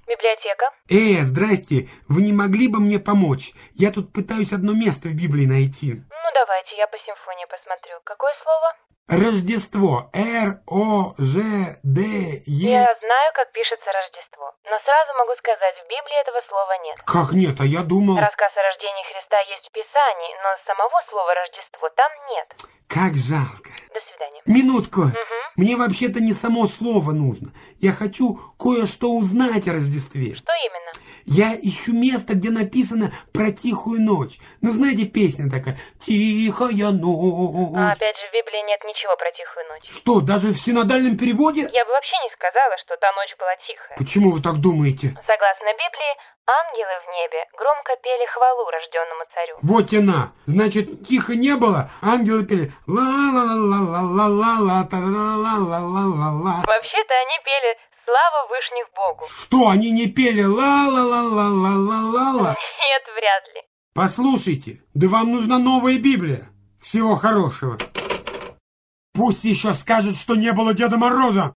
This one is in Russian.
Библиотека. Здрасте, вы не могли бы мне помочь? Я тут пытаюсь одно место в Библии найти. Ну, давайте, я по симфонии посмотрю. Какое слово? Рождество. Р-О-Ж-Д-Е. Я знаю, как пишется Рождество. Но сразу могу сказать, в Библии этого слова нет. Как нет? А я думал... Рассказ о рождении Христа есть в Писании, но самого слова Рождество там нет. Как жалко. До свидания. Минутку. Мне вообще-то не само слово нужно. Я хочу кое-что узнать о Рождестве. Что именно? Я ищу место, где написано про тихую ночь. Ну, знаете, песня такая «Тихая ночь». А опять же, в Библии нет ничего про тихую ночь. Что, даже в синодальном переводе? Я бы вообще не сказала, что та ночь была тихая. Почему вы так думаете? Согласно Библии, ангелы в небе громко пели хвалу рожденному царю. Вот она. Значит, тихо не было, ангелы пели ла-ла-ла-ла-ла-ла-ла-ла, та-ла-ла-ла-ла-ла-ла. Вообще-то они пели «Слава вышних Богу». Что, они не пели ла-ла-ла-ла-ла-ла-ла? Нет, вряд ли. Послушайте, да вам нужна новая Библия. Всего хорошего. Пусть еще скажет, что не было Деда Мороза.